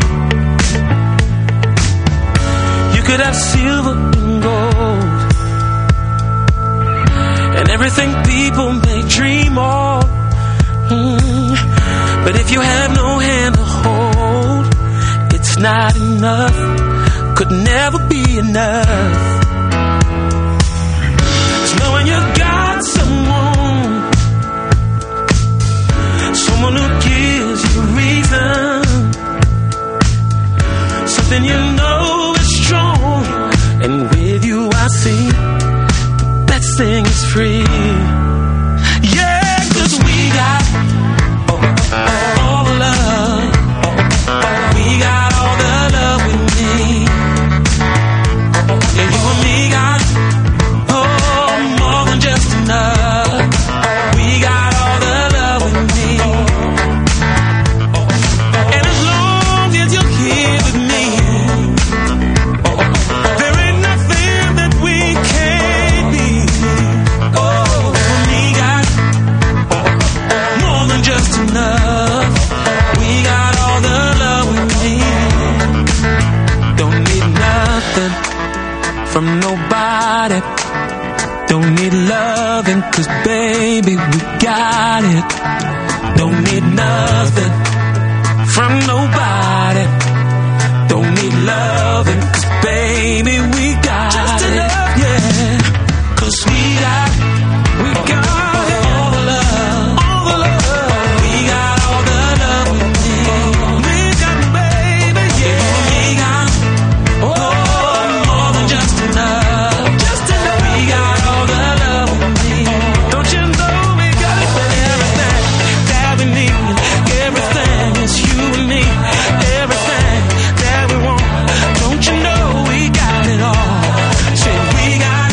You could have silver and gold, and everything people may dream of. Mm. But if you have no hand to hold, it's not enough. could never be enough. It's knowing you got someone, someone who gives you reason, something you know is strong, and with you I see the best thing is free. Yeah, 'cause we got all the love, we got all the love we need. Yeah, you and me got oh more than just enough. We got all the love we need, and as long as you're here with me, there ain't nothing that we can't be. Oh, we got more than just enough. We got all the love we need. Don't need nothing from nobody. Don't need loving, 'cause baby we got it. Don't need nothing from nobody. Don't need loving, 'cause baby we got just it. Enough, yeah. 'Cause we got, we got all the love, all the love. We got all the love we need. We got baby, yeah. We got oh more than just enough, just enough. We got all the love we need. Don't you know we got it for everything that we need? Everything is you and me. Everything that we want. Don't you know we got it all? Say we got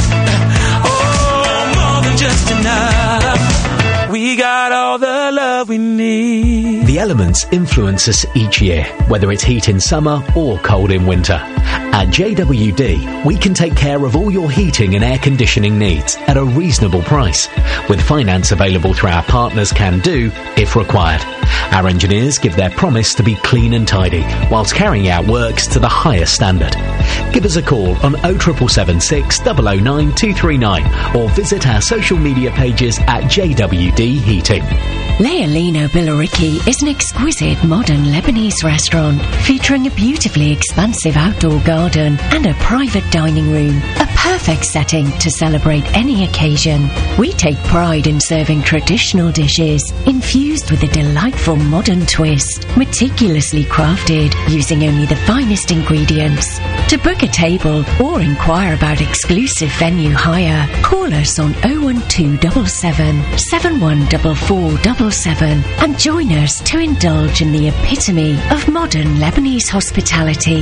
oh more than just enough. We got all the love we need. The elements influence us each year, whether it's heat in summer or cold in winter. At J W D, we can take care of all your heating and air conditioning needs at a reasonable price, with finance available through our partners Can Do if required. Our engineers give their promise to be clean and tidy, whilst carrying out works to the highest standard. Give us a call on oh seven seven six, double oh nine, two three nine or visit our social media pages at J W D Heating. Leolino Billericay is an exquisite modern Lebanese restaurant featuring a beautifully expansive outdoor garden and a private dining room, a perfect setting to celebrate any occasion. We take pride in serving traditional dishes infused with a delightful modern twist, meticulously crafted using only the finest ingredients. To book a table or inquire about exclusive venue hire, call us on oh one two seven seven, seven one four four seven seven and join us to indulge in the epitome of modern Lebanese hospitality.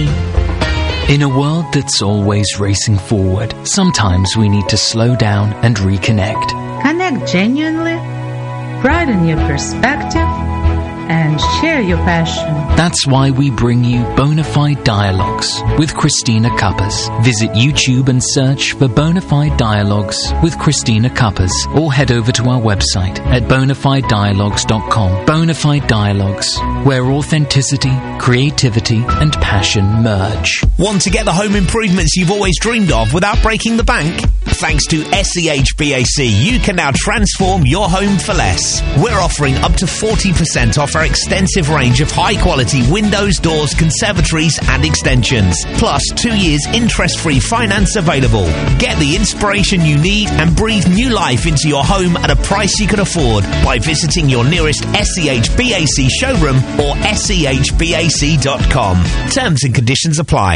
In a world that's always racing forward, sometimes we need to slow down and reconnect. Connect genuinely, broaden your perspective, and share your passion. That's why we bring you Bonafide Dialogues with Christina Cuppers. Visit YouTube and search for Bonafide Dialogues with Christina Cuppers, or head over to our website at bonafide dialogues dot com. Bonafide Dialogues, where authenticity, creativity and passion merge. Want to get the home improvements you've always dreamed of without breaking the bank? Thanks to S E H B A C, you can now transform your home for less. We're offering up to forty percent off our extensive range of high-quality windows, doors, conservatories and extensions. Plus, two years interest-free finance available. Get the inspiration you need and breathe new life into your home at a price you can afford by visiting your nearest S E H B A C showroom or S E H B A C dot com. Terms and conditions apply.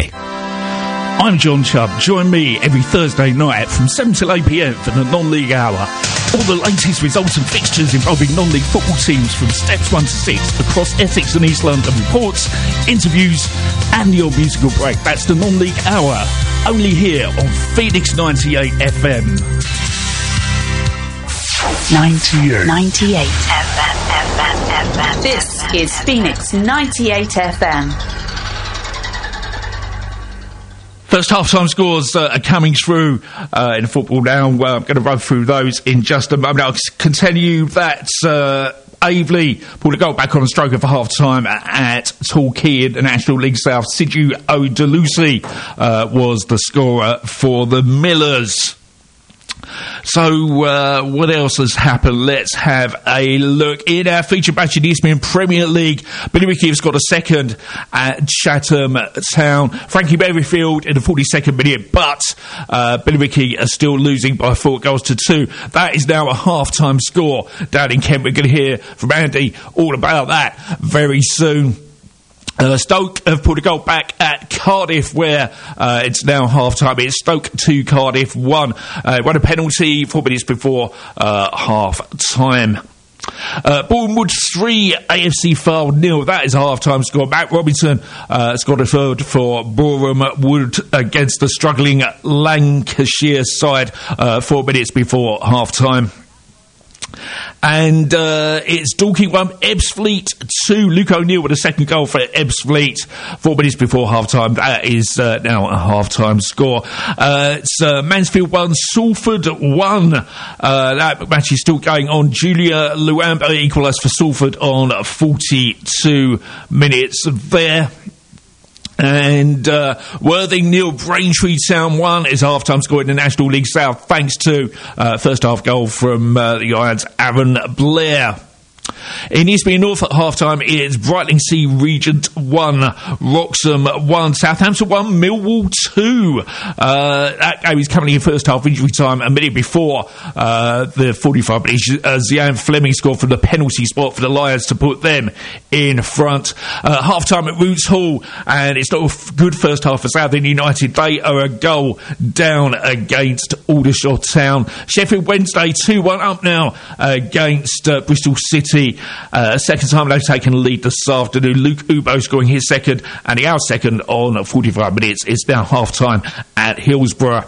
I'm John Chubb. Join me every Thursday night from seven till eight p.m. for the non-league hour. All the latest results and fixtures involving non-league football teams from steps one to six across Essex and East London. Reports, interviews and your musical break. That's the non-league hour. Only here on Phoenix ninety-eight F M. ninety-eight. ninety-eight F M. F M. F M. This is Phoenix ninety-eight F M. First half-time scores uh, are coming through uh, in football now. Well, I'm going to run through those in just a moment. I'll can tell you that uh, Aveley pulled a goal back on a stroker for half-time at Torquay International League South. Sidhu Odelusi uh, was the scorer for the Millers. So, uh, what else has happened? Let's have a look. In our feature match in the Eastern Premier League, Billericay has got a second at Chatham Town. Frankie Berryfield in the forty-second minute, but uh, Billericay are still losing by four goals to two. That is now a half-time score down in Kent. We're going to hear from Andy all about that very soon. Uh, Stoke have put a goal back at Cardiff, where uh, it's now half-time. It's Stoke two, Cardiff one. Uh, won a penalty four minutes before uh, half-time. Uh, Bournemouth three, A F C Fylde nil. That is a half-time score. Matt Robinson uh, scored a third for Bournemouth against the struggling Lancashire side uh, four minutes before half-time. And uh, it's Dorking one, Ebbsfleet two. Luke O'Neill with a second goal for Ebbsfleet four minutes before half-time. That is uh, now a half-time score. Uh, it's uh, Mansfield one, Salford one. Uh, that match is still going on. Julia Luamba equalised for Salford on forty-two minutes there. And uh, Worthing nil, Braintree Town one is half-time score in the National League South, thanks to uh, first-half goal from uh, the Irons' Aaron Blair. In Eastbourne North at half-time, it's Brightlingsea Regent one, Wroxham one, Southampton one, Millwall two. Uh, that game is coming in first half injury time. A minute before uh, the forty-five minutes, uh, Zian Fleming scored from the penalty spot for the Lions to put them in front. Uh, half-time at Roots Hall, and it's not a f- good first half for Southend United. They are a goal down against Aldershot Town. Sheffield Wednesday two one up now against uh, Bristol City. Uh, second time they've taken the lead this afternoon. Luke Ubo scoring his second, and the out second on forty-five minutes. It's now half-time at Hillsborough.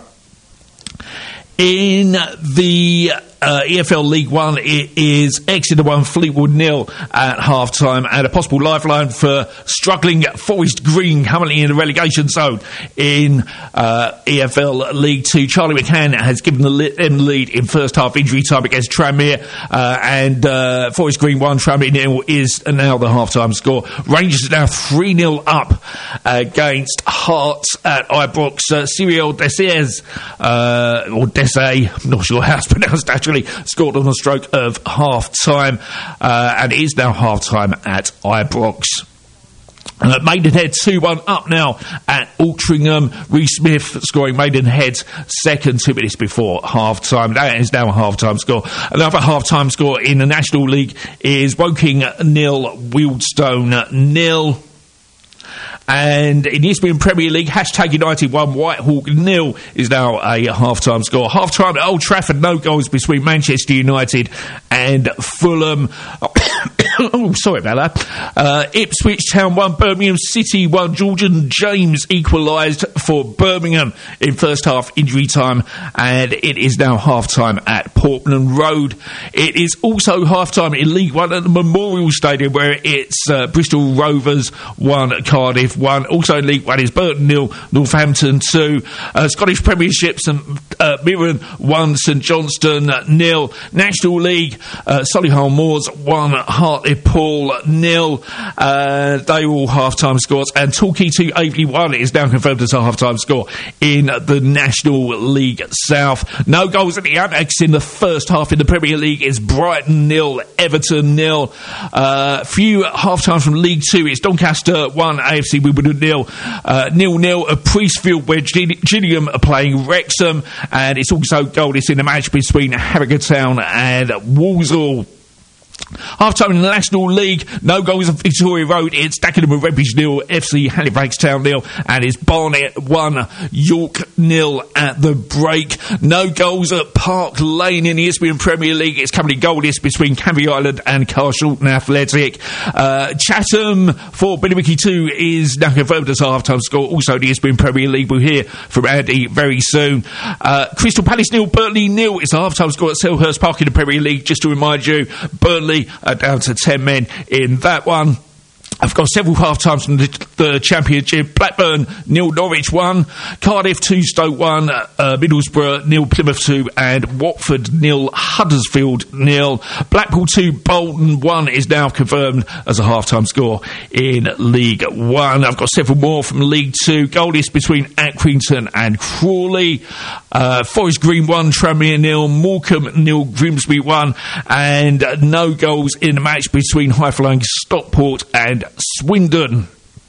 In the uh, E F L League One, it is Exeter one, Fleetwood nil at half-time, and a possible lifeline for struggling Forest Green currently in the relegation zone in uh, E F L League Two. Charlie McCann has given the them lead in first half injury time against Tranmere, uh, and uh, Forest Green one, Tranmere nil is now the half-time score. Rangers are now three nil up against Hearts at Ibrox. Uh, Cyril Dessers, uh, or Dessay, I'm not sure how it's pronounced actually, scored on a stroke of half-time, uh, and it is now half-time at Ibrox. Uh, Maidenhead two one up now at Altrincham. Reece Smith scoring Maidenhead's second two minutes before half-time. That is now a half-time score. Another half-time score in the National League is Woking nil, Wealdstone nil. And in the Eastbourne Premier League, hashtag United one, Whitehawk nil is now a half-time score. Half-time at Old Trafford, no goals between Manchester United and Fulham. Oh, sorry about that. Uh, Ipswich Town one, Birmingham City one. Jordan James equalised for Birmingham in first half injury time, and it is now half-time at Portland Road. It is also half-time in League One at the Memorial Stadium, where it's uh, Bristol Rovers one, Cardiff one. Also in League One is Burton nil, Northampton two. Uh, Scottish Premiership, St uh, Mirren one, St Johnstone nil. National League, uh, Solihull Moors one, Hartlepool nil. Uh, they were all half-time scores. And Torquay two, Aveley one is now confirmed as a half-time score in the National League South. No goals at the Amex in the first half in the Premier League. It's Brighton nil, Everton nil. Uh, few half-times from League Two. It's Doncaster one, A F C Wimbledon nil. Uh, nil nil at Priestfield, where Gillingham are playing Wrexham. And it's also goalless in the match between Harrogate Town and Walsall. Half-time in the National League, no goals at Victoria Road. It's Dagenham and Redbridge nil, F C Halifax Town nil, and it's Barnet one, York nil at the break. No goals at Park Lane in the Eastbourne Premier League. It's currently goalless between Canvey Island and Carshalton Athletic. Uh, Chatham for Billericay two is now confirmed as a half-time score. Also the Eastbourne Premier League. We'll hear from Andy very soon. Uh, Crystal Palace nil, Burnley nil. It's a half-time score at Selhurst Park in the Premier League. Just to remind you, Burnley are down to ten men in that one. I've got several half-times from the, the Championship. Blackburn nil, Norwich one. Cardiff two, Stoke one. Uh, Middlesbrough nil, Plymouth two. And Watford nil, Huddersfield nil. Blackpool two, Bolton one is now confirmed as a half-time score in League One. I've got several more from League Two. Goalless between Accrington and Crawley. Uh, Forest Green one, Tranmere nil, Morecambe nil, Grimsby one, and uh, no goals in the match between high-flying Stockport and Swindon.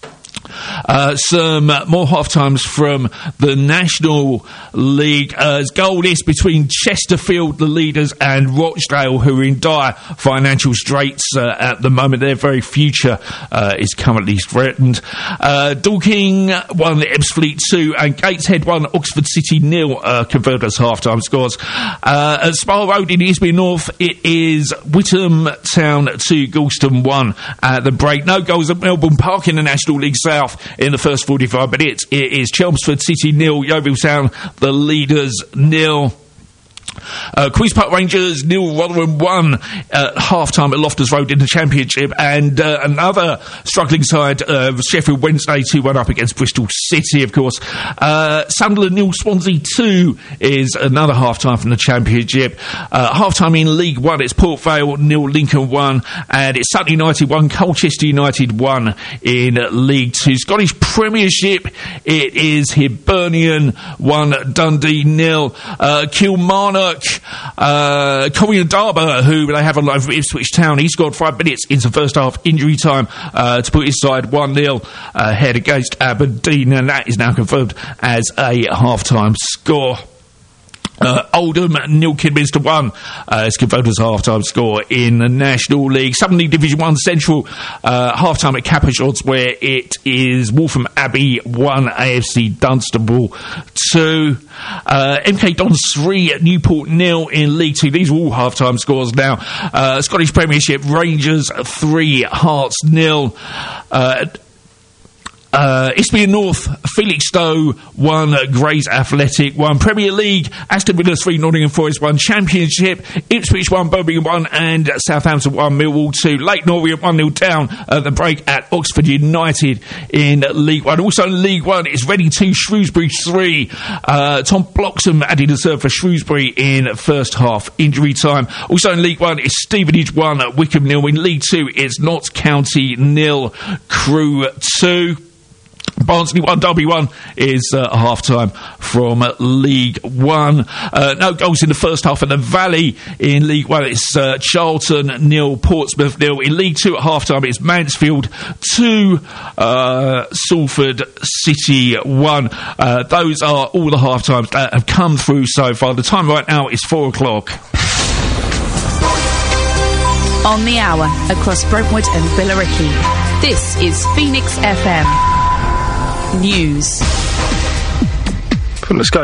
Uh, some uh, more half-times from the National League. Uh, goal list between Chesterfield, the leaders, and Rochdale, who are in dire financial straits uh, at the moment. Their very future uh, is currently threatened. Uh, Dorking one, Ebbsfleet two, and Gateshead one, Oxford City nil, uh, converted as half-time scores. Uh, at Spa Road in Eastbourne North, it is Whittam Town two, Galston one at the break. No goals at Melbourne Park in the National League South in the first forty-five minutes. It is Chelmsford City nil, Yeovil Town the leaders nil. Uh, Queen's Park Rangers nil, Rotherham one at half-time at Loftus Road in the Championship, and uh, another struggling side, uh, Sheffield Wednesday two one up against Bristol City, of course. Uh, Sunderland nil, Swansea two is another half-time from the Championship. Uh, half-time in League one, it's Port Vale nil, Lincoln one, and it's Sutton United one, Colchester United one in League two. Scottish Premiership, it is Hibernian one, Dundee nil. Uh, Kilmarnock Uh, Colin Darber, who they have on loan from Ipswich Town, he scored five minutes into first half injury time uh, to put his side one nil ahead against Aberdeen, and that is now confirmed as a half-time score. Uh, Oldham nil, Kidminster one uh, is confirmed as a half-time score in the National League. Southern League Division one Central, uh, half-time at Capershods, where it is Waltham Abbey one, A F C Dunstable two. Uh, M K Dons three, Newport nil in League two. These are all half-time scores now. Uh, Scottish Premiership, Rangers three, Hearts nil. Uh, Uh, Eastbourne North, Felixstowe one, Grays Athletic one. Premier League, Aston Villa three, Nottingham Forest one. Championship, Ipswich one, Birmingham one, and Southampton one, Millwall two. Leyton Orient one nil down at the break at Oxford United in League one. Also in League one, it's Reading two, Shrewsbury three. Uh, Tom Bloxham added a serve for Shrewsbury in first half injury time. Also in League one, it's Stevenage one, Wickham nil. In League two, it's Notts County nil, Crewe two. Barnsley one, Derby one is uh, a half-time from uh, League one. Uh, no goals in the first half in the Valley in League one. It's uh, Charlton nil, Portsmouth nil. In League two at half-time, it's Mansfield two, uh, Salford City one. Uh, those are all the half-times that have come through so far. The time right now is four o'clock. On the hour, across Brentwood and Billericay, this is Phoenix F M News. From the Sky